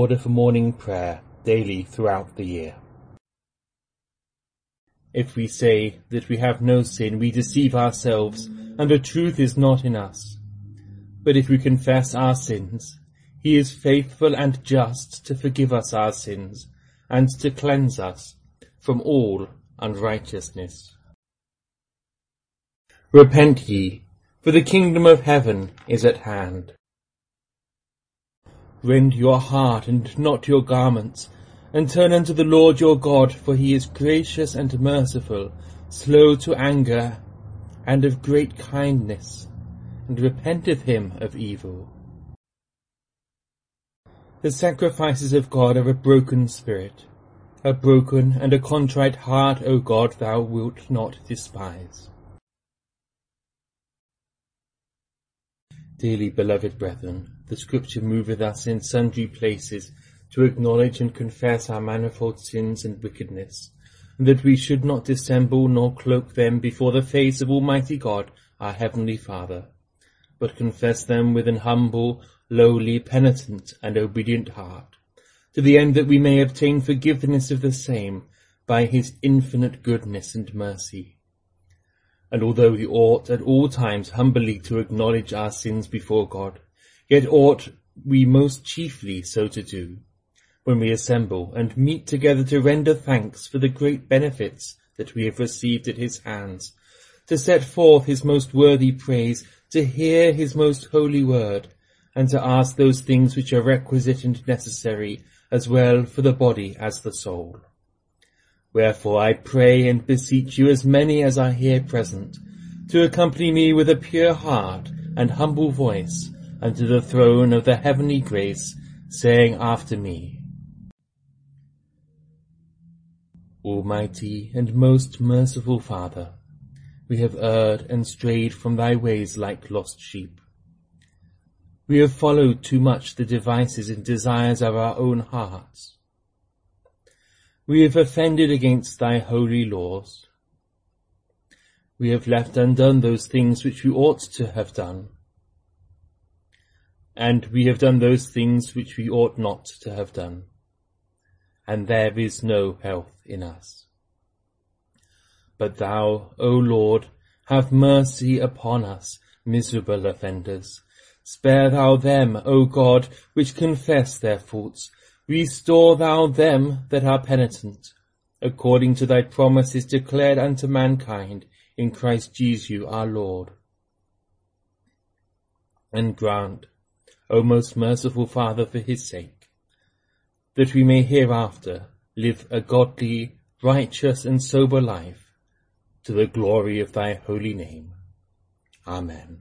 order for morning prayer daily throughout the year. If we say that we have no sin, we deceive ourselves, and the truth is not in us. But if we confess our sins, he is faithful and just to forgive us our sins, and to cleanse us from all unrighteousness. Repent ye, for the kingdom of heaven is at hand. Rend your heart and not your garments, and turn unto the Lord your God, for he is gracious and merciful, slow to anger, and of great kindness, and repenteth him of evil. The sacrifices of God are a broken spirit. A broken and a contrite heart, O God, thou wilt not despise. Dearly beloved brethren, the Scripture moveth us in sundry places to acknowledge and confess our manifold sins and wickedness, and that we should not dissemble nor cloak them before the face of Almighty God, our Heavenly Father, but confess them with an humble, lowly, penitent, and obedient heart, to the end that we may obtain forgiveness of the same by his infinite goodness and mercy. And although we ought at all times humbly to acknowledge our sins before God, yet ought we most chiefly so to do, when we assemble and meet together to render thanks for the great benefits that we have received at his hands, to set forth his most worthy praise, to hear his most holy word, and to ask those things which are requisite and necessary, as well for the body as the soul. Wherefore I pray and beseech you, as many as are here present, to accompany me with a pure heart and humble voice unto the throne of the heavenly grace, saying after me, Almighty and most merciful Father, we have erred and strayed from thy ways like lost sheep. We have followed too much the devices and desires of our own hearts. We have offended against thy holy laws. We have left undone those things which we ought to have done. And we have done those things which we ought not to have done. And there is no health in us. But thou, O Lord, have mercy upon us, miserable offenders. Spare thou them, O God, which confess their faults. Restore thou them that are penitent, according to thy promises declared unto mankind in Christ Jesus our Lord. And grant, O most merciful Father, for his sake, that we may hereafter live a godly, righteous, and sober life, to the glory of thy holy name. Amen.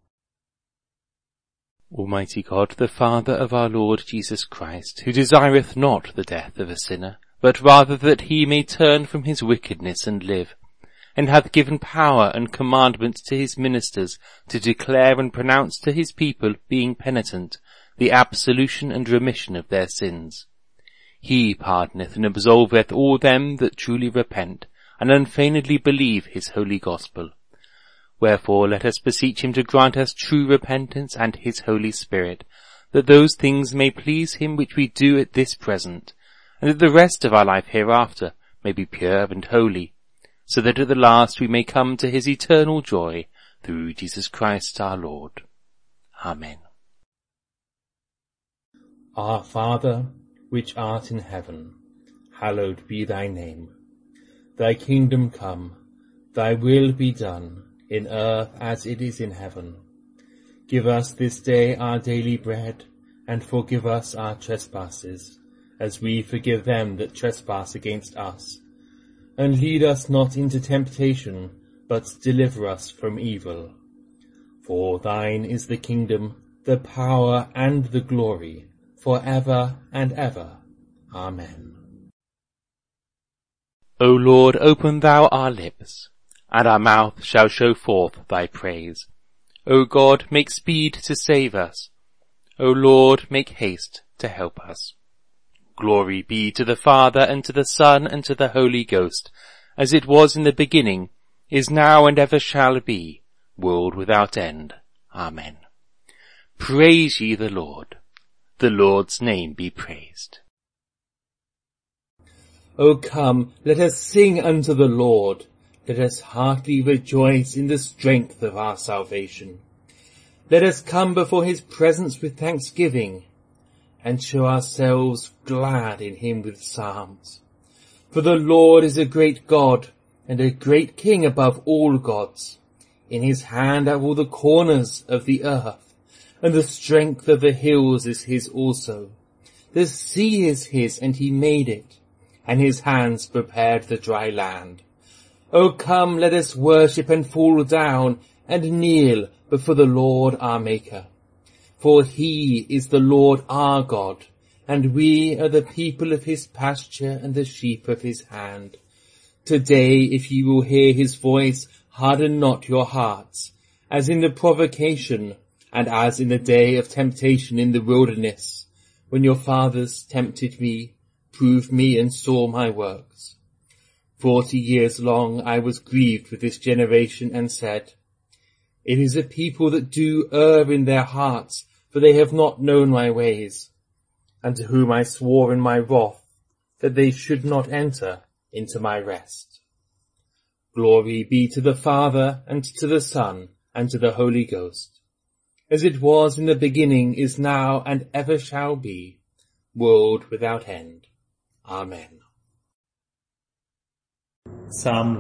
Almighty God, the Father of our Lord Jesus Christ, who desireth not the death of a sinner, but rather that he may turn from his wickedness and live, and hath given power and commandment to his ministers to declare and pronounce to his people, being penitent, the absolution and remission of their sins. He pardoneth and absolveth all them that truly repent, and unfeignedly believe his holy gospel. Wherefore let us beseech him to grant us true repentance and his Holy Spirit, that those things may please him which we do at this present, and that the rest of our life hereafter may be pure and holy, so that at the last we may come to his eternal joy, through Jesus Christ our Lord. Amen. Our Father, which art in heaven, hallowed be thy name. Thy kingdom come, thy will be done, in earth as it is in heaven. Give us this day our daily bread, and forgive us our trespasses, as we forgive them that trespass against us. And lead us not into temptation, but deliver us from evil. For thine is the kingdom, the power, and the glory, for ever and ever. Amen. O Lord, open thou our lips, and our mouth shall show forth thy praise. O God, make speed to save us. O Lord, make haste to help us. Glory be to the Father, and to the Son, and to the Holy Ghost, as it was in the beginning, is now, and ever shall be, world without end. Amen. Praise ye the Lord. The Lord's name be praised. O come, let us sing unto the Lord. Let us heartily rejoice in the strength of our salvation. Let us come before his presence with thanksgiving, and show ourselves glad in him with psalms. For the Lord is a great God, and a great King above all gods. In his hand are all the corners of the earth, and the strength of the hills is his also. The sea is his, and he made it, and his hands prepared the dry land. O come, let us worship and fall down, and kneel before the Lord our Maker. For he is the Lord our God, and we are the people of his pasture and the sheep of his hand. Today, if ye will hear his voice, harden not your hearts, as in the provocation, and as in the day of temptation in the wilderness, when your fathers tempted me, proved me, and saw my works. 40 years long I was grieved with this generation, and said, It is a people that do err in their hearts, for they have not known my ways, and to whom I swore in my wrath that they should not enter into my rest. Glory be to the Father, and to the Son, and to the Holy Ghost, as it was in the beginning, is now, and ever shall be, world without end. Amen. Psalm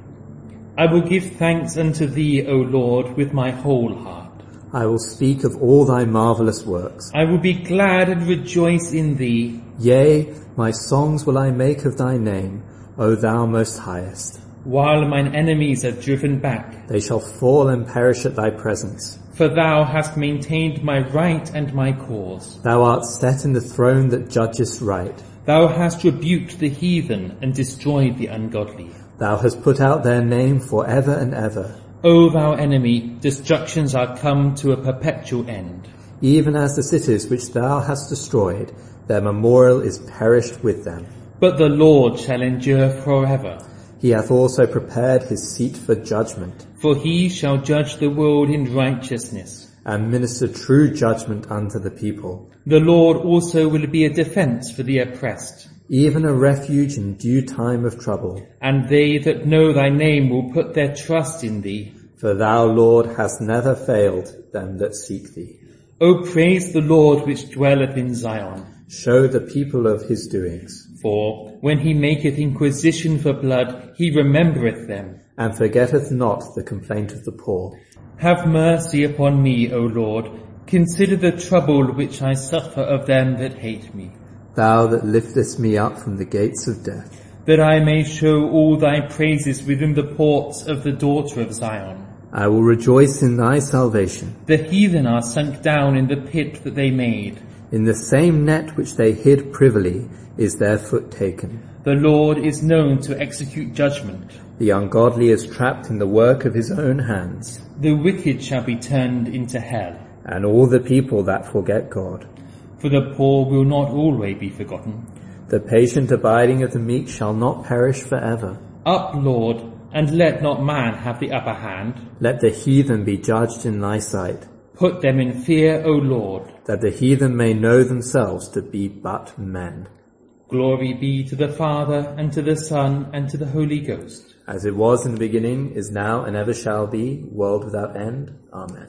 9. I will give thanks unto thee, O Lord, with my whole heart. I will speak of all thy marvellous works. I will be glad and rejoice in thee. Yea, my songs will I make of thy name, O thou most highest. While mine enemies are driven back, They shall fall and perish at thy presence. for thou hast maintained my right and my cause. Thou art set in the throne that judgest right. Thou hast rebuked the heathen and destroyed the ungodly. Thou hast put out their name for ever and ever. O thou enemy, destructions are come to a perpetual end. Even as the cities which thou hast destroyed, their memorial is perished with them. But the Lord shall endure forever. He hath also prepared his seat for judgment, For he shall judge the world in righteousness. and minister true judgment unto the people. The Lord also will be a defence for the oppressed. Even a refuge in due time of trouble. And they that know thy name will put their trust in thee. For thou, Lord, hast never failed them that seek thee. O praise the Lord which dwelleth in Zion. Show the people of his doings, For when he maketh inquisition for blood, he remembereth them. and forgetteth not the complaint of the poor. Have mercy upon me, O Lord. Consider the trouble which I suffer of them that hate me. Thou that liftest me up from the gates of death. That I may show all thy praises within the ports of the daughter of Zion. I will rejoice in thy salvation. The heathen are sunk down in the pit that they made. In the same net which they hid privily is their foot taken. The Lord is known to execute judgment. The ungodly is trapped in the work of his own hands, The wicked shall be turned into hell. and all the people that forget God. For the poor will not always be forgotten. The patient abiding of the meek shall not perish forever. Up, Lord, and let not man have the upper hand. Let the heathen be judged in thy sight, Put them in fear, O Lord. that the heathen may know themselves to be but men. Glory be to the Father, and to the Son, and to the Holy Ghost. As it was in the beginning, is now, and ever shall be, world without end. Amen.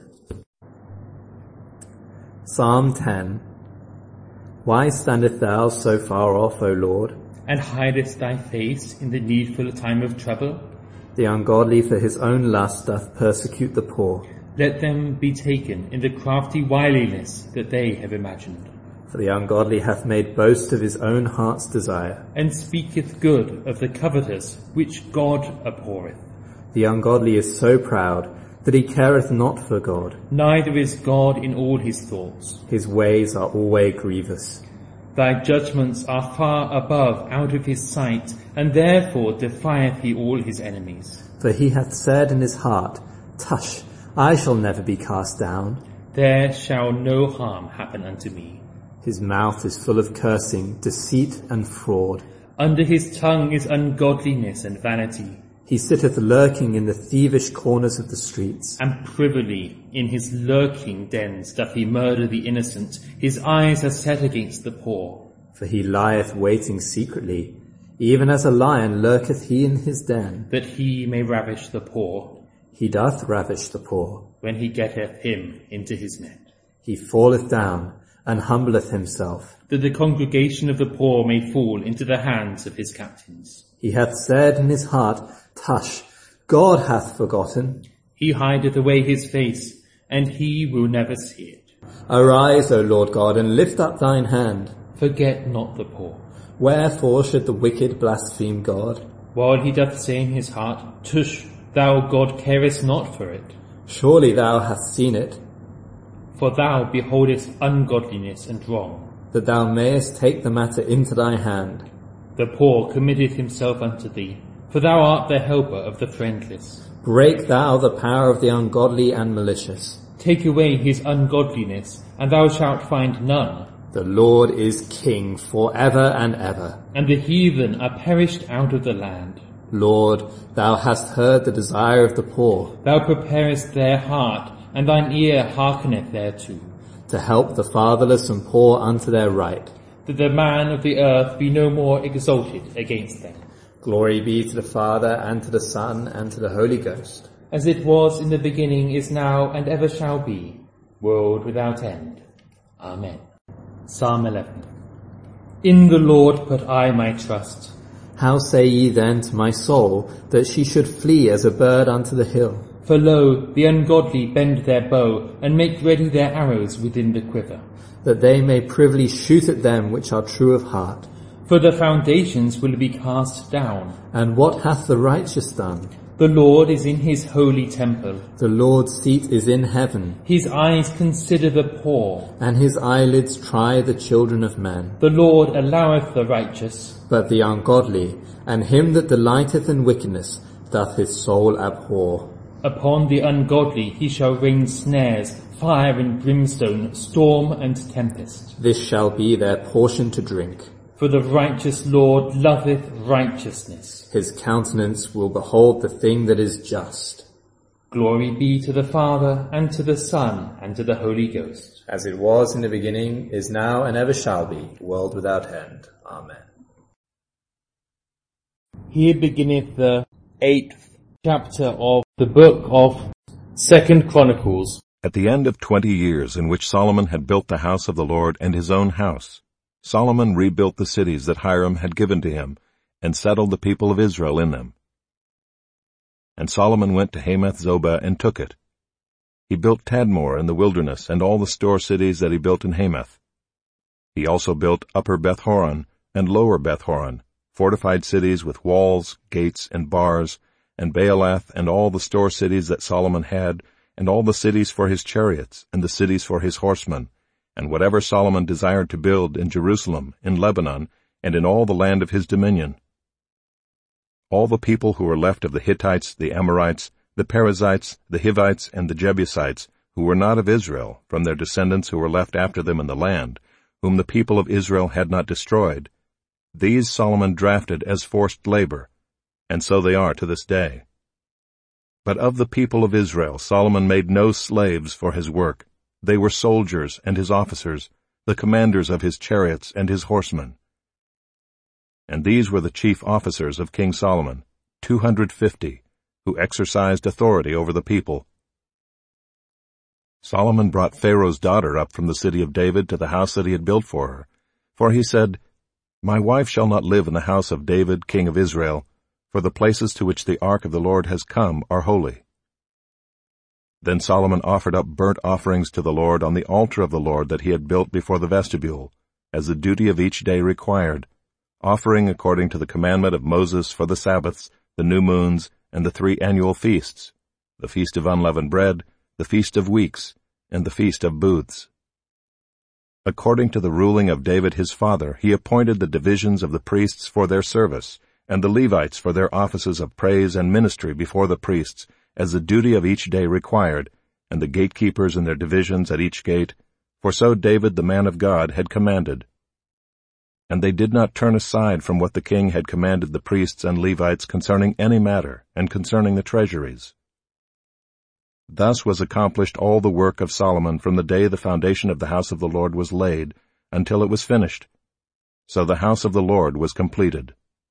Psalm 10. Why standest thou so far off, O Lord? And hidest thy face in the needful time of trouble? The ungodly for his own lust doth persecute the poor. Let them be taken in the crafty wiliness that they have imagined. For the ungodly hath made boast of his own heart's desire. And speaketh good of the covetous, which God abhorreth. The ungodly is so proud that he careth not for God. Neither is God in all his thoughts. His ways are always grievous. Thy judgments are far above out of his sight, and therefore defieth he all his enemies. For he hath said in his heart, Tush, I shall never be cast down. There shall no harm happen unto me. His mouth is full of cursing, deceit, and fraud. Under his tongue is ungodliness and vanity. He sitteth lurking in the thievish corners of the streets. And privily in his lurking dens doth he murder the innocent. His eyes are set against the poor. For he lieth waiting secretly, even as a lion lurketh he in his den. That he may ravish the poor, He doth ravish the poor. when he getteth him into his net. He falleth down, and humbleth himself. That the congregation of the poor may fall into the hands of his captains. He hath said in his heart, Tush, God hath forgotten. He hideth away his face, and he will never see it. Arise, O Lord God, and lift up thine hand. Forget not the poor. Wherefore should the wicked blaspheme God? While he doth say in his heart, Tush, thou God carest not for it. Surely thou hast seen it, For thou beholdest ungodliness and wrong. that thou mayest take the matter into thy hand. The poor committeth himself unto thee, for thou art the helper of the friendless. Break thou the power of the ungodly and malicious. Take away his ungodliness, and thou shalt find none. The Lord is King forever and ever. And the heathen are perished out of the land. Lord, thou hast heard the desire of the poor, Thou preparest their heart, and thine ear hearkeneth thereto. to help the fatherless and poor unto their right. That the man of the earth be no more exalted against them. Glory be to the Father, and to the Son, and to the Holy Ghost. As it was in the beginning, is now, and ever shall be, world without end. Amen. Psalm 11. In the Lord put I my trust. How say ye then to my soul, that she should flee as a bird unto the hill? For lo, the ungodly bend their bow, and make ready their arrows within the quiver. That they may privily shoot at them which are true of heart. For the foundations will be cast down. And what hath the righteous done? The Lord is in his holy temple. The Lord's seat is in heaven, His eyes consider the poor. and his eyelids try the children of men. The Lord alloweth the righteous. But the ungodly, and him that delighteth in wickedness, doth his soul abhor. Upon the ungodly he shall rain snares, fire and brimstone, storm and tempest. This shall be their portion to drink. For the righteous Lord loveth righteousness. His countenance will behold the thing that is just. Glory be to the Father, and to the Son, and to the Holy Ghost. As it was in the beginning, is now, and ever shall be, world without end. Amen. Here beginneth the 8th chapter of the book of 2 Chronicles. At the end of 20 years in which Solomon had built the house of the Lord and his own house, Solomon rebuilt the cities that Hiram had given to him, and settled the people of Israel in them. And Solomon went to Hamath-zobah and took it. He built Tadmor in the wilderness, and all the store cities that he built in Hamath. He also built Upper Beth-horon and Lower Beth-horon, fortified cities with walls, gates, and bars, and Baalath, and all the store cities that Solomon had, and all the cities for his chariots, and the cities for his horsemen, and whatever Solomon desired to build in Jerusalem, in Lebanon, and in all the land of his dominion. All the people who were left of the Hittites, the Amorites, the Perizzites, the Hivites, and the Jebusites, who were not of Israel, from their descendants who were left after them in the land, whom the people of Israel had not destroyed, these Solomon drafted as forced labor, and so they are to this day. But of the people of Israel Solomon made no slaves for his work. They were soldiers and his officers, the commanders of his chariots and his horsemen. And these were the chief officers of King Solomon, 250, who exercised authority over the people. Solomon brought Pharaoh's daughter up from the city of David to the house that he had built for her. For he said, My wife shall not live in the house of David, king of Israel, for the places to which the ark of the Lord has come are holy. Then Solomon offered up burnt offerings to the Lord on the altar of the Lord that he had built before the vestibule, as the duty of each day required, offering according to the commandment of Moses for the Sabbaths, the new moons, and the 3 annual feasts, the Feast of Unleavened Bread, the Feast of Weeks, and the Feast of Booths. According to the ruling of David his father, he appointed the divisions of the priests for their service, and the Levites for their offices of praise and ministry before the priests, as the duty of each day required, and the gatekeepers in their divisions at each gate, for so David the man of God had commanded. And they did not turn aside from what the king had commanded the priests and Levites concerning any matter, and concerning the treasuries. Thus was accomplished all the work of Solomon from the day the foundation of the house of the Lord was laid, until it was finished. So the house of the Lord was completed.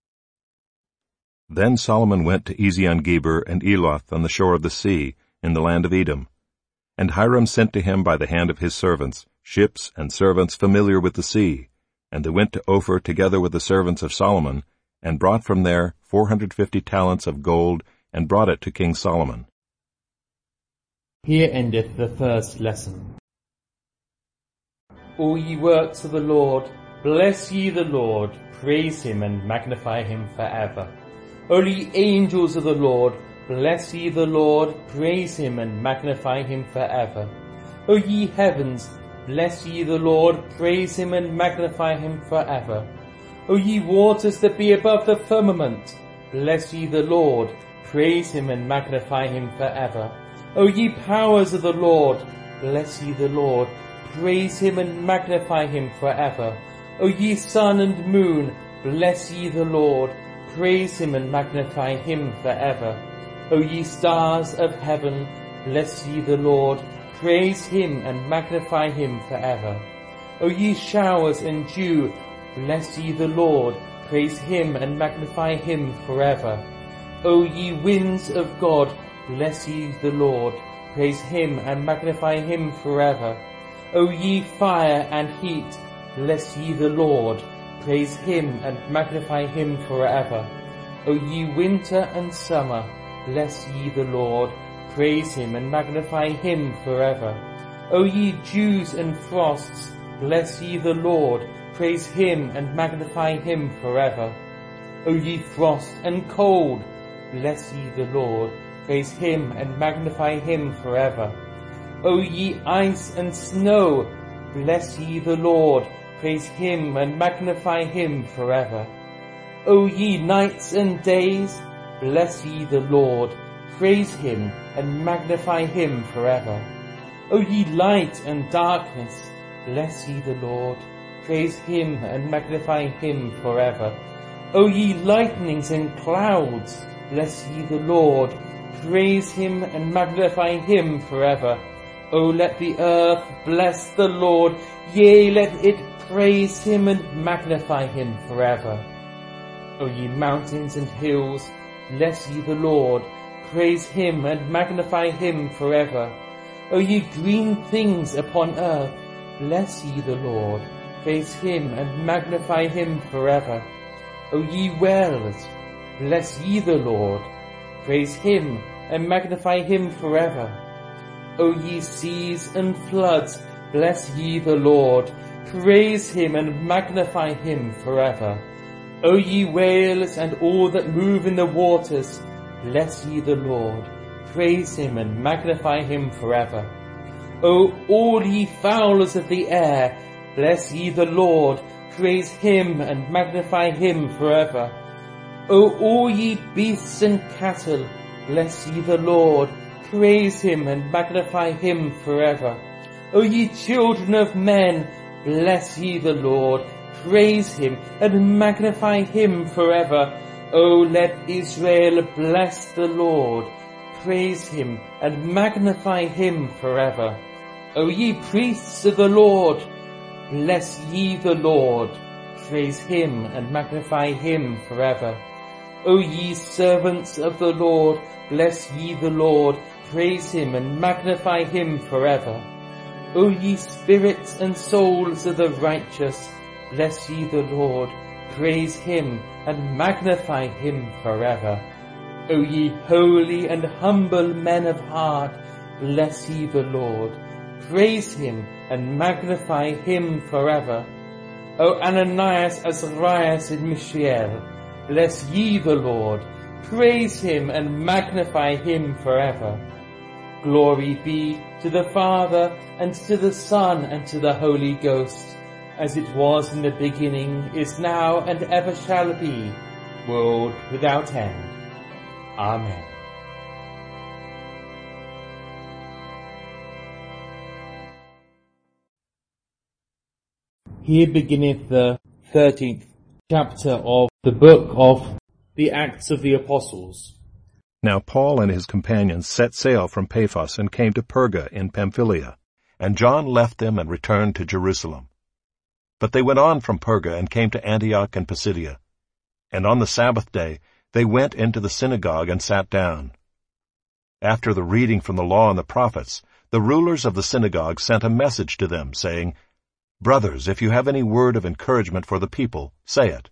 Then Solomon went to Ezion-Geber and Eloth on the shore of the sea, in the land of Edom. And Hiram sent to him by the hand of his servants, ships and servants familiar with the sea, and they went to Ophir together with the servants of Solomon, and brought from there 450 talents of gold, and brought it to King Solomon. Here endeth the first lesson. All ye works of the Lord, bless ye the Lord, praise him and magnify him forever. O ye angels of the Lord, bless ye the Lord, praise him and magnify him forever. O ye heavens, bless ye the Lord, praise him and magnify him forever. O ye waters that be above the firmament, bless ye the Lord, praise him and magnify him forever. O ye powers of the Lord, bless ye the Lord, praise him and magnify him forever. O ye sun and moon, bless ye the Lord, praise him and magnify him forever. O ye stars of heaven, bless ye the Lord, praise him and magnify him forever. O ye showers and dew, bless ye the Lord, praise him and magnify him forever. O ye winds of God, bless ye the Lord, praise him and magnify him forever. O ye fire and heat, bless ye the Lord, praise him and magnify him forever. O ye winter and summer, bless ye the Lord, praise him and magnify him forever. O ye dews and frosts, bless ye the Lord, praise him and magnify him forever. O ye frost and cold, bless ye the Lord, praise him and magnify him forever. O ye ice and snow, bless ye the Lord, praise him and magnify him forever. O ye nights and days, bless ye the Lord, praise him and magnify him forever. O ye light and darkness, bless ye the Lord, praise him and magnify him forever. O ye lightnings and clouds, bless ye the Lord, praise him and magnify him forever. O let the earth bless the Lord, yea, let it praise him and magnify him forever. O ye mountains and hills, bless ye the Lord, praise him and magnify him forever. O ye green things upon earth, bless ye the Lord, praise him and magnify him forever. O ye wells, bless ye the Lord, praise him and magnify him forever. O ye seas and floods, bless ye the Lord, praise him and magnify him forever. O ye whales and all that move in the waters, bless ye the Lord, praise him and magnify him forever. O all ye fowlers of the air, bless ye the Lord, praise him and magnify him forever. O all ye beasts and cattle, bless ye the Lord, praise him and magnify him forever. O ye children of men, bless ye the Lord, praise him and magnify him forever. O let Israel bless the Lord, praise him and magnify him forever. O ye priests of the Lord, bless ye the Lord, praise him and magnify him forever. O ye servants of the Lord, bless ye the Lord, praise him and magnify him forever. O ye spirits and souls of the righteous, bless ye the Lord, praise him and magnify him forever. O ye holy and humble men of heart, bless ye the Lord, praise him and magnify him forever. O Ananias, Azarias, and Mishael, bless ye the Lord, praise him and magnify him forever. Glory be to the Father, and to the Son, and to the Holy Ghost, as it was in the beginning, is now, and ever shall be, world without end. Amen. Here beginneth the 13th chapter of the book of the Acts of the Apostles. Now Paul and his companions set sail from Paphos and came to Perga in Pamphylia, and John left them and returned to Jerusalem. But they went on from Perga and came to Antioch and Pisidia. And on the Sabbath day they went into the synagogue and sat down. After the reading from the law and the prophets, the rulers of the synagogue sent a message to them, saying, "Brothers, if you have any word of encouragement for the people, say it."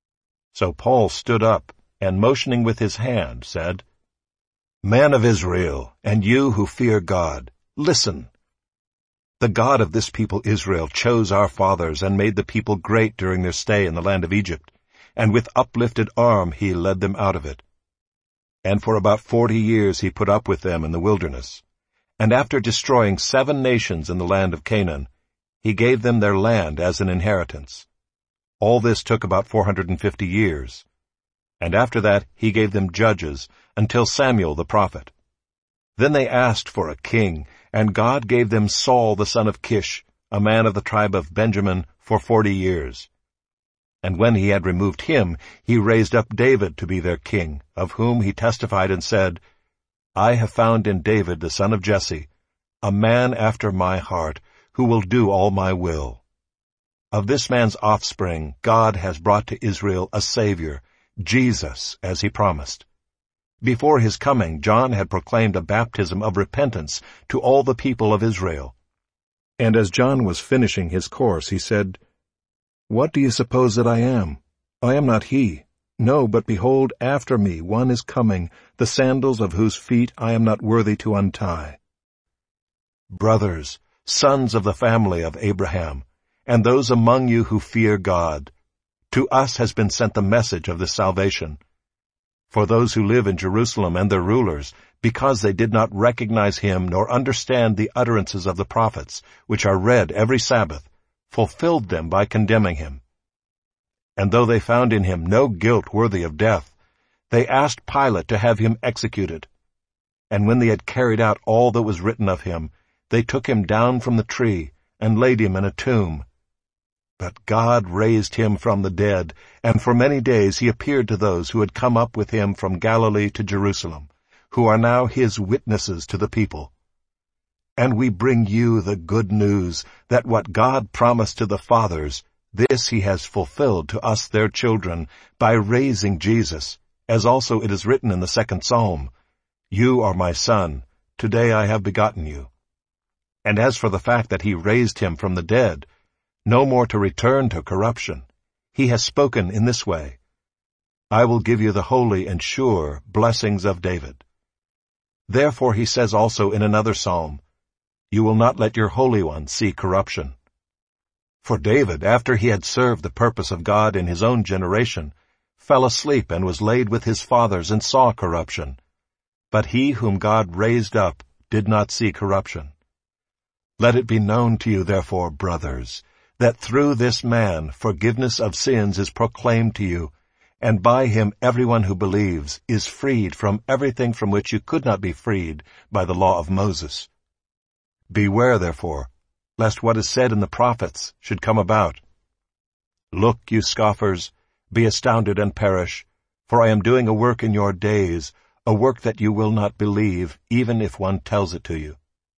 So Paul stood up, and motioning with his hand, said, "Men of Israel, and you who fear God, listen. The God of this people Israel chose our fathers and made the people great during their stay in the land of Egypt, and with uplifted arm he led them out of it. And for about 40 years he put up with them in the wilderness. And after destroying 7 nations in the land of Canaan, he gave them their land as an inheritance. All this took about 450 years. And after that he gave them judges until Samuel the prophet. Then they asked for a king, and God gave them Saul the son of Kish, a man of the tribe of Benjamin, for 40 years. And when he had removed him, he raised up David to be their king, of whom he testified and said, 'I have found in David the son of Jesse, a man after my heart, who will do all my will.' Of this man's offspring God has brought to Israel a Savior, Jesus, as he promised. Before his coming, John had proclaimed a baptism of repentance to all the people of Israel. And as John was finishing his course, he said, 'What do you suppose that I am? I am not he. No, but behold, after me one is coming, the sandals of whose feet I am not worthy to untie.' Brothers, sons of the family of Abraham, and those among you who fear God, to us has been sent the message of this salvation. For those who live in Jerusalem and their rulers, because they did not recognize him nor understand the utterances of the prophets, which are read every Sabbath, fulfilled them by condemning him. And though they found in him no guilt worthy of death, they asked Pilate to have him executed. And when they had carried out all that was written of him, they took him down from the tree and laid him in a tomb. But God raised him from the dead, and for many days he appeared to those who had come up with him from Galilee to Jerusalem, who are now his witnesses to the people. And we bring you the good news that what God promised to the fathers, this he has fulfilled to us their children, by raising Jesus, as also it is written in the 2nd Psalm, 'You are my son, today I have begotten you.' And as for the fact that he raised him from the dead, no more to return to corruption, he has spoken in this way, 'I will give you the holy and sure blessings of David.' Therefore he says also in another psalm, 'You will not let your Holy One see corruption.' For David, after he had served the purpose of God in his own generation, fell asleep and was laid with his fathers and saw corruption. But he whom God raised up did not see corruption. Let it be known to you, therefore, brothers, that through this man forgiveness of sins is proclaimed to you, and by him everyone who believes is freed from everything from which you could not be freed by the law of Moses. Beware, therefore, lest what is said in the prophets should come about. 'Look, you scoffers, be astounded and perish, for I am doing a work in your days, a work that you will not believe, even if one tells it to you.'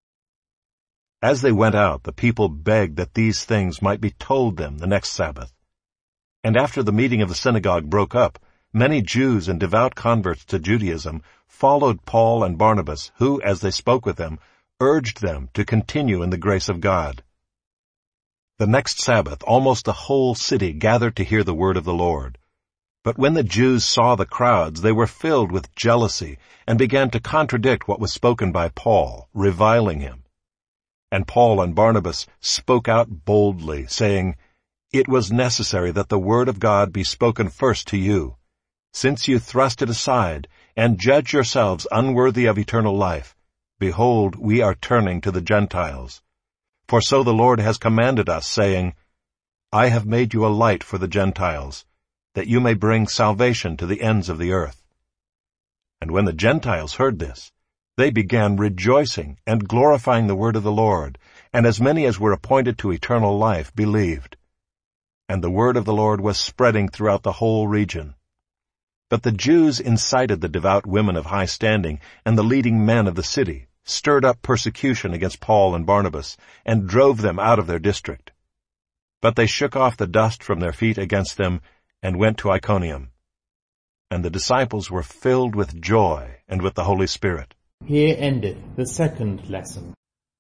As they went out, the people begged that these things might be told them the next Sabbath. And after the meeting of the synagogue broke up, many Jews and devout converts to Judaism followed Paul and Barnabas, who, as they spoke with them, urged them to continue in the grace of God. The next Sabbath, almost the whole city gathered to hear the word of the Lord. But when the Jews saw the crowds, they were filled with jealousy and began to contradict what was spoken by Paul, reviling him. And Paul and Barnabas spoke out boldly, saying, 'It was necessary that the word of God be spoken first to you. Since you thrust it aside, and judge yourselves unworthy of eternal life, behold, we are turning to the Gentiles. For so the Lord has commanded us, saying, I have made you a light for the Gentiles, that you may bring salvation to the ends of the earth.' And when the Gentiles heard this, they began rejoicing and glorifying the word of the Lord, and as many as were appointed to eternal life believed. and the word of the Lord was spreading throughout the whole region. But the Jews incited the devout women of high standing and the leading men of the city, stirred up persecution against Paul and Barnabas, and drove them out of their district. But they shook off the dust from their feet against them and went to Iconium. And the disciples were filled with joy and with the Holy Spirit. Here endeth the second lesson.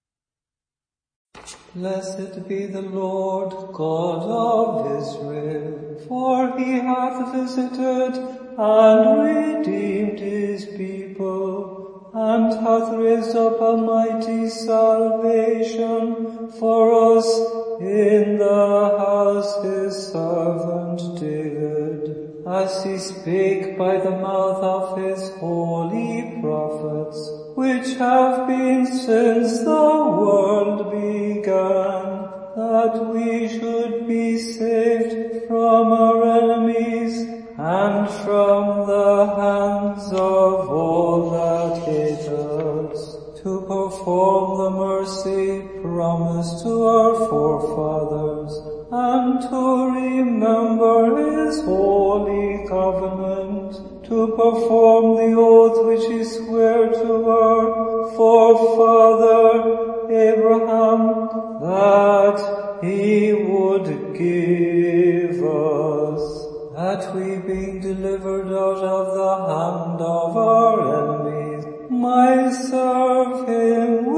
Blessed be the Lord God of Israel, for he hath visited and redeemed his people, and hath raised up a mighty salvation for us in the house his servant David, as he spake by the mouth of his holy prophets, which have been since the world began, that we should be saved from our enemies and from the hands of all that hate us, to perform the mercy promised to our forefathers, and to remember his holy covenant, to perform the oath which he sware to our forefather Abraham, that he would give us, that we, being delivered out of the hand of our enemies, might serve him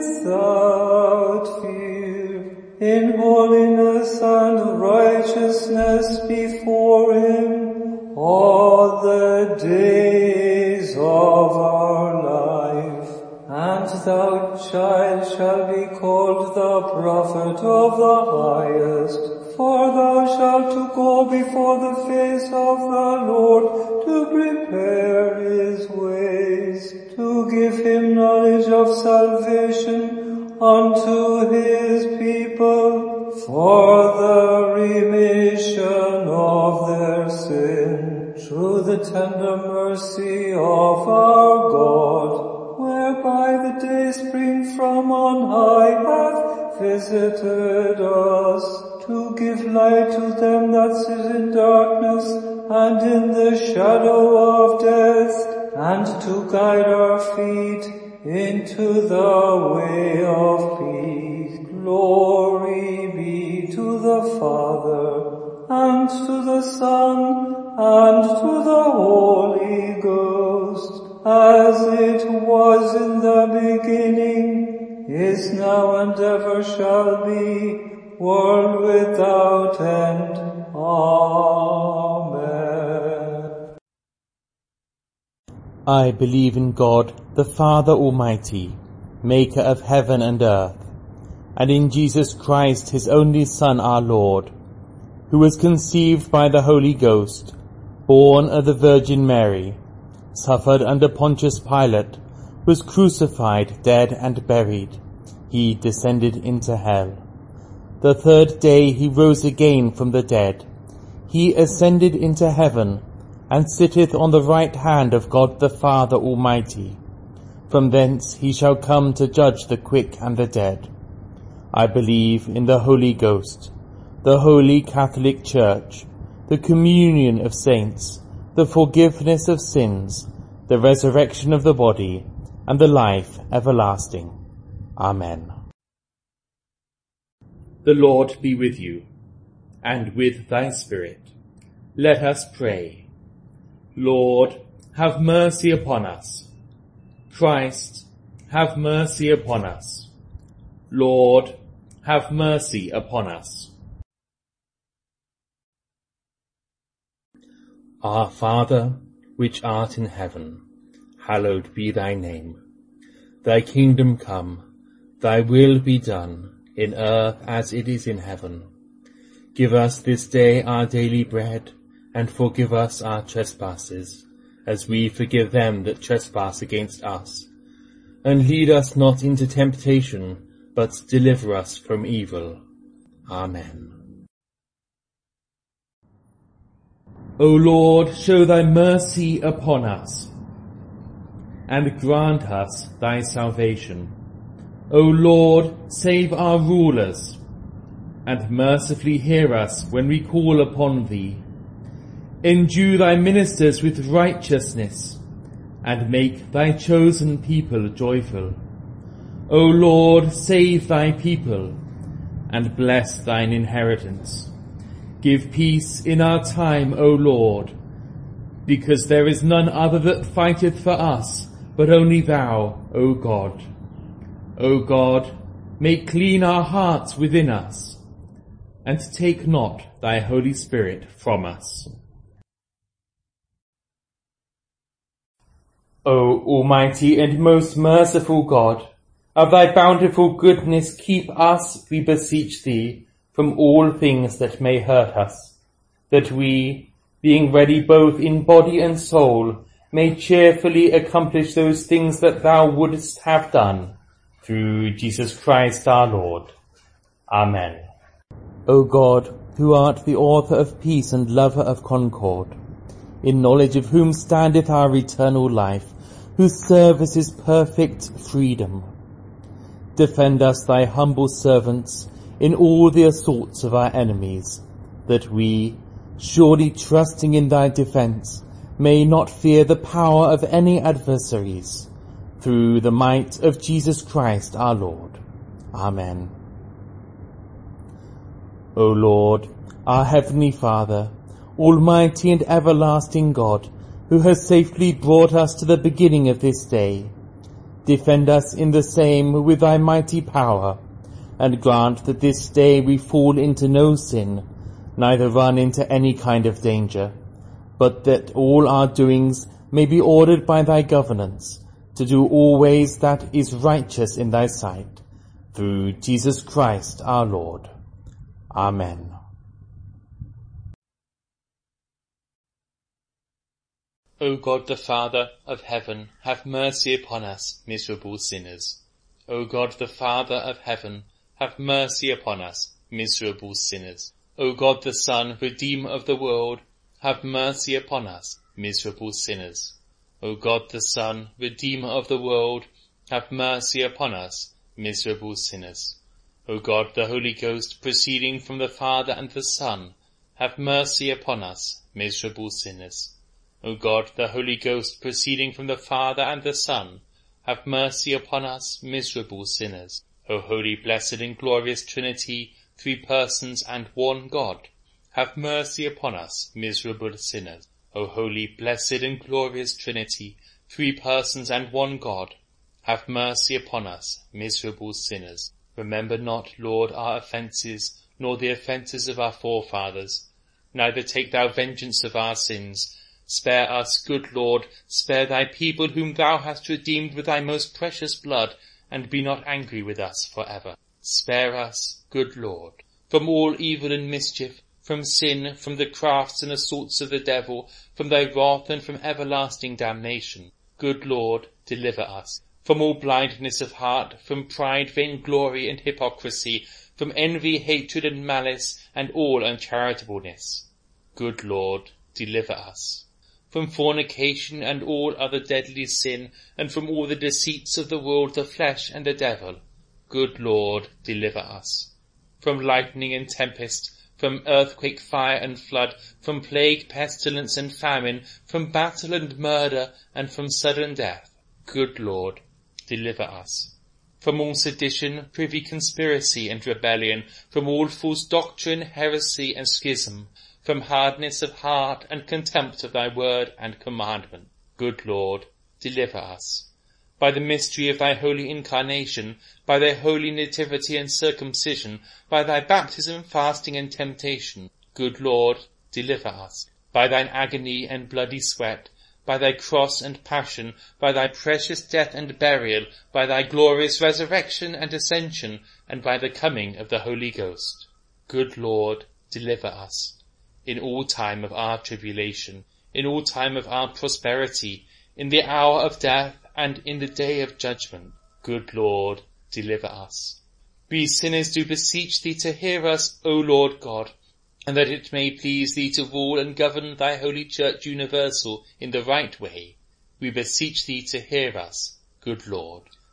without fear, in holiness and righteousness before him all the days of our life. And thou, child, shalt be called the prophet of the highest, for thou shalt to go before the face of the Lord, to prepare his ways, to give him knowledge of salvation unto his people, for the remission of their sin, through the tender mercy of our God, whereby the day spring from on high hath visited us, to give light to them that sit in darkness and in the shadow of death, and to guide our feet into the way of peace. Glory be to the Father, and to the Son, and to the Holy Ghost, as it was in the beginning, is now, and ever shall be, world without end. Amen. I believe in God, the Father Almighty, maker of heaven and earth, and in Jesus Christ, his only Son, our Lord, who was conceived by the Holy Ghost, born of the Virgin Mary, suffered under Pontius Pilate, was crucified, dead, and buried. He descended into hell. The third day he rose again from the dead. He ascended into heaven, and sitteth on the right hand of God the Father Almighty. From thence he shall come to judge the quick and the dead. I believe in the Holy Ghost, the Holy Catholic Church, the communion of saints, the forgiveness of sins, the resurrection of the body, and the life everlasting. Amen. The Lord be with you, and with thy spirit. Let us pray. Lord, have mercy upon us. Christ, have mercy upon us. Lord, have mercy upon us. Our Father, which art in heaven, hallowed be thy name. Thy kingdom come, thy will be done, in earth as it is in heaven. Give us this day our daily bread, and forgive us our trespasses, as we forgive them that trespass against us. And lead us not into temptation, but deliver us from evil. Amen. O Lord, show thy mercy upon us, and grant us thy salvation. O Lord, save our rulers. and mercifully hear us when we call upon thee. Endue thy ministers with righteousness, and make thy chosen people joyful. O Lord, save thy people, and bless thine inheritance. Give peace in our time, O Lord, because there is none other that fighteth for us, but only thou, O God. O God, make clean our hearts within us, and take not thy Holy Spirit from us. O Almighty and most merciful God, of thy bountiful goodness keep us, we beseech thee, from all things that may hurt us, that we, being ready both in body and soul, may cheerfully accomplish those things that thou wouldst have done, through Jesus Christ our Lord. Amen. O God, who art the author of peace and lover of concord, in knowledge of whom standeth our eternal life, whose service is perfect freedom, defend us, thy humble servants, in all the assaults of our enemies, that we, surely trusting in thy defence, may not fear the power of any adversaries, through the might of Jesus Christ our Lord. Amen. O Lord, our heavenly Father, almighty and everlasting God, who has safely brought us to the beginning of this day, defend us in the same with thy mighty power, and grant that this day we fall into no sin, neither run into any kind of danger, but that all our doings may be ordered by thy governance, to do always that is righteous in thy sight, through Jesus Christ our Lord. Amen. O God the Father of heaven, have mercy upon us, miserable sinners. O God the Father of heaven, have mercy upon us, miserable sinners. O God the Son, Redeemer of the world, have mercy upon us, miserable sinners. O God the Son, Redeemer of the world, have mercy upon us, miserable sinners. O God the Holy Ghost, proceeding from the Father and the Son, have mercy upon us, miserable sinners. O God the Holy Ghost, proceeding from the Father and the Son, have mercy upon us, miserable sinners. O holy, blessed and glorious Trinity, three persons and one God, have mercy upon us, miserable sinners. O holy, blessed and glorious Trinity, three persons and one God, have mercy upon us, miserable sinners. Remember not, Lord, our offences, nor the offences of our forefathers. Neither take thou vengeance of our sins. Spare us, good Lord, spare thy people whom thou hast redeemed with thy most precious blood, and be not angry with us for ever. Spare us, good Lord, from all evil and mischief, from sin, from the crafts and assaults of the devil, from thy wrath and from everlasting damnation. Good Lord, deliver us from all blindness of heart, from pride, vainglory, and hypocrisy, from envy, hatred, and malice, and all uncharitableness. Good Lord, deliver us from fornication and all other deadly sin, and from all the deceits of the world, the flesh, and the devil. Good Lord, deliver us from lightning and tempest, from earthquake, fire, and flood, from plague, pestilence, and famine, from battle and murder, and from sudden death. Good Lord, deliver us from all sedition, privy conspiracy, and rebellion, from all false doctrine, heresy, and schism, from hardness of heart and contempt of thy word and commandment. Good Lord, deliver us by the mystery of thy holy incarnation, by thy holy nativity and circumcision, by thy baptism, fasting, and temptation. Good Lord, deliver us by thine agony and bloody sweat, by thy cross and passion, by thy precious death and burial, by thy glorious resurrection and ascension, and by the coming of the Holy Ghost. Good Lord, deliver us in all time of our tribulation, in all time of our prosperity, in the hour of death, and in the day of judgment. Good Lord, deliver us. We sinners do beseech thee to hear us, O Lord God, and that it may please thee to rule and govern thy holy church universal in the right way. We beseech thee to hear us, good Lord,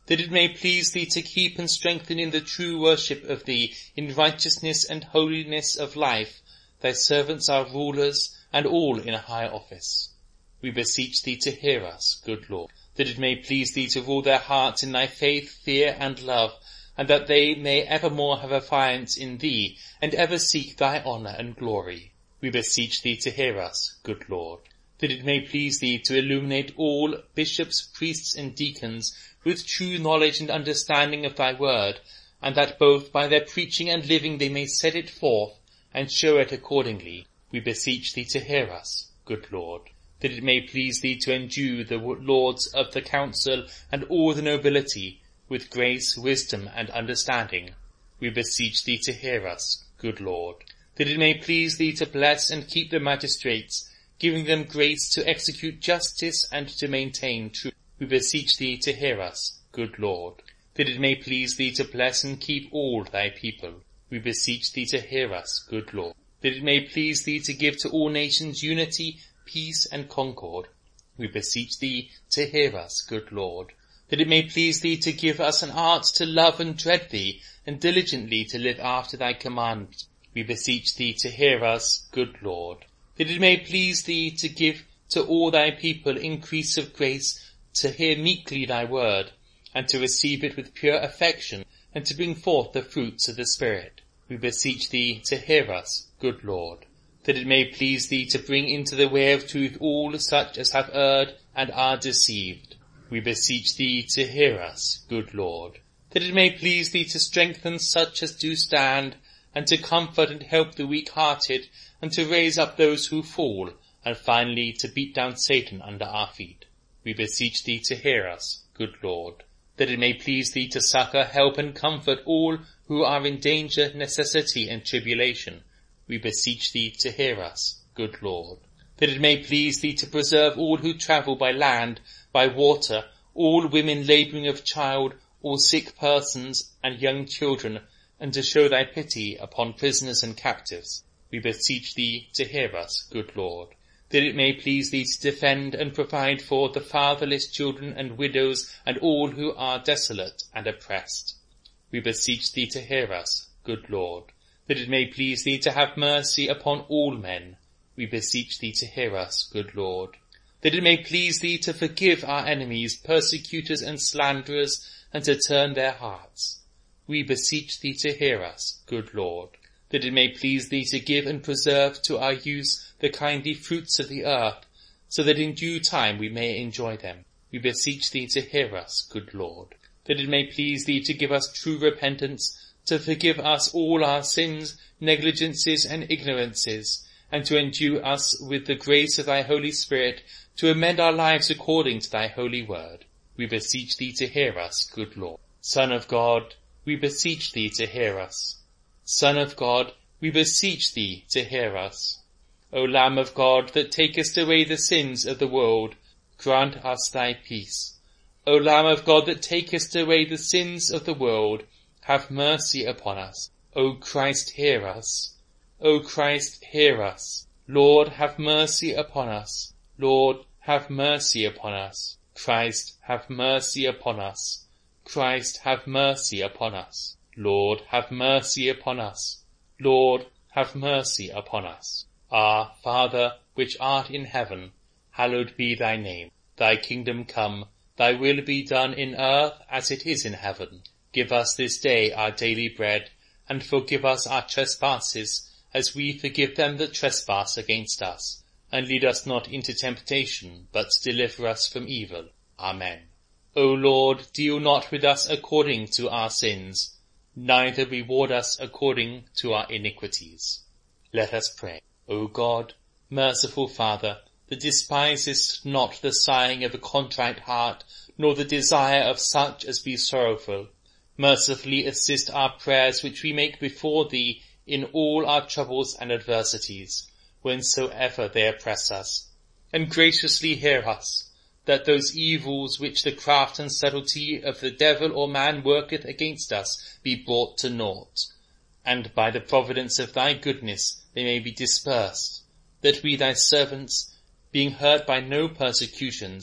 that it may please thee to keep and strengthen in the true worship of thee, in righteousness and holiness of life, thy servants, our rulers, and all in a high office. We beseech thee to hear us, good Lord, that it may please thee to rule their hearts in thy faith, fear, and love, and that they may evermore have affiance in thee, and ever seek thy honour and glory. We beseech thee to hear us, good Lord, that it may please thee to illuminate all bishops, priests, and deacons with true knowledge and understanding of thy word, and that both by their preaching and living they may set it forth, and show it accordingly. We beseech thee to hear us, good Lord, that it may please thee to endue the lords of the council and all the nobility with grace, wisdom, and understanding. We beseech thee to hear us, good Lord, that it may please thee to bless and keep the magistrates, giving them grace to execute justice and to maintain truth. We beseech thee to hear us, good Lord, that it may please thee to bless and keep all thy people. We beseech thee to hear us, good Lord, that it may please thee to give to all nations unity, peace, and concord. We beseech thee to hear us, good Lord, that it may please thee to give us an art to love and dread thee, and diligently to live after thy commandments. We beseech thee to hear us, good Lord, that it may please thee to give to all thy people increase of grace, to hear meekly thy word, and to receive it with pure affection, and to bring forth the fruits of the Spirit. We beseech thee to hear us, good Lord, that it may please thee to bring into the way of truth all such as have erred and are deceived. We beseech thee to hear us, good Lord, that it may please thee to strengthen such as do stand, and to comfort and help the weak-hearted, and to raise up those who fall, and finally to beat down Satan under our feet. We beseech thee to hear us, good Lord, that it may please thee to succour, help, and comfort all who are in danger, necessity, and tribulation. We beseech thee to hear us, good Lord, that it may please thee to preserve all who travel by land, by water, all women labouring of child, all sick persons, and young children, and to show thy pity upon prisoners and captives. We beseech thee to hear us, good Lord, that it may please thee to defend and provide for the fatherless children and widows and all who are desolate and oppressed. We beseech thee to hear us, good Lord, that it may please thee to have mercy upon all men. We beseech thee to hear us, good Lord, that it may please thee to forgive our enemies, persecutors and slanderers, and to turn their hearts. We beseech thee to hear us, good Lord, that it may please thee to give and preserve to our use the kindly fruits of the earth, so that in due time we may enjoy them. We beseech thee to hear us, good Lord, that it may please thee to give us true repentance, to forgive us all our sins, negligences, and ignorances, and to endue us with the grace of thy Holy Spirit, to amend our lives according to thy holy word. We beseech thee to hear us, good Lord. Son of God, we beseech thee to hear us. Son of God, we beseech thee to hear us. O Lamb of God, that takest away the sins of the world, grant us thy peace. O Lamb of God, that takest away the sins of the world, have mercy upon us. O Christ, hear us. O Christ, hear us. Lord, have mercy upon us. Lord, have mercy upon us. Christ, have mercy upon us. Christ, have mercy upon us. Lord, have mercy upon us. Lord, have mercy upon us. Our Father, which art in heaven, hallowed be thy name. Thy kingdom come, thy will be done in earth as it is in heaven. Give us this day our daily bread, and forgive us our trespasses, as we forgive them that trespass against us. And lead us not into temptation, but deliver us from evil. Amen. O Lord, deal not with us according to our sins, neither reward us according to our iniquities. Let us pray. O God, merciful Father, that despisest not the sighing of a contrite heart, nor the desire of such as be sorrowful, mercifully assist our prayers which we make before thee in all our troubles and adversities, whensoever they oppress us, and graciously hear us, that those evils which the craft and subtlety of the devil or man worketh against us be brought to naught, and by the providence of thy goodness they may be dispersed, that we thy servants, being hurt by no persecutions,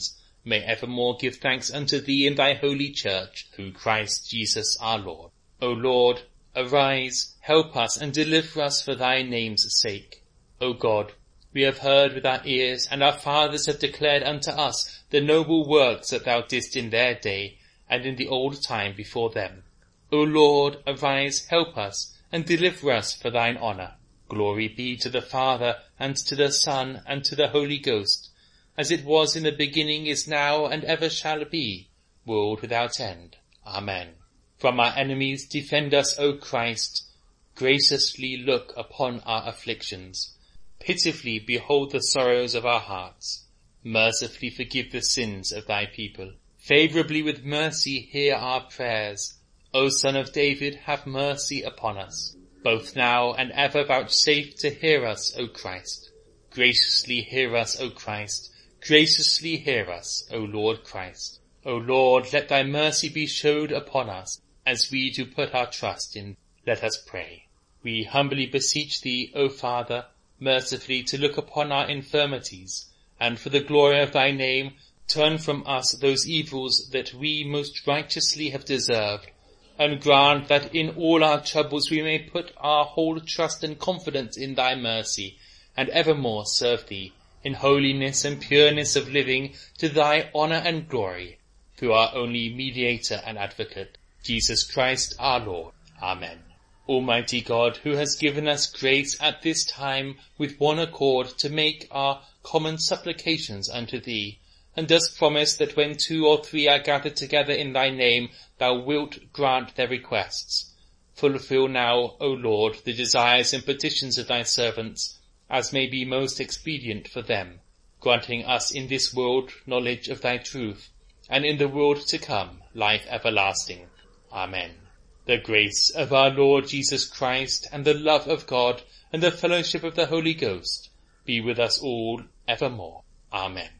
may evermore give thanks unto thee in thy holy church, through Christ Jesus our Lord. O Lord, arise, help us, and deliver us for thy name's sake. O God, we have heard with our ears, and our fathers have declared unto us the noble works that thou didst in their day, and in the old time before them. O Lord, arise, help us, and deliver us for thine honour. Glory be to the Father, and to the Son, and to the Holy Ghost, as it was in the beginning, is now, and ever shall be, world without end. Amen. From our enemies defend us, O Christ. Graciously look upon our afflictions. Pitifully behold the sorrows of our hearts. Mercifully forgive the sins of thy people. Favourably with mercy hear our prayers. O Son of David, have mercy upon us. Both now and ever vouchsafe to hear us, O Christ. Graciously hear us, O Christ. Graciously hear us, O Lord Christ. O Lord, let thy mercy be showed upon us, as we do put our trust in. Let us pray. We humbly beseech thee, O Father, mercifully to look upon our infirmities, and for the glory of thy name, turn from us those evils that we most righteously have deserved, and grant that in all our troubles we may put our whole trust and confidence in thy mercy, and evermore serve thee in holiness and pureness of living, to thy honour and glory, through our only mediator and advocate, Jesus Christ our Lord. Amen. Almighty God, who has given us grace at this time with one accord to make our common supplications unto thee, and dost promise that when 2 or 3 are gathered together in thy name, thou wilt grant their requests. Fulfill now, O Lord, the desires and petitions of thy servants, as may be most expedient for them, granting us in this world knowledge of thy truth, and in the world to come life everlasting. Amen. The grace of our Lord Jesus Christ, and the love of God, and the fellowship of the Holy Ghost, be with us all evermore. Amen.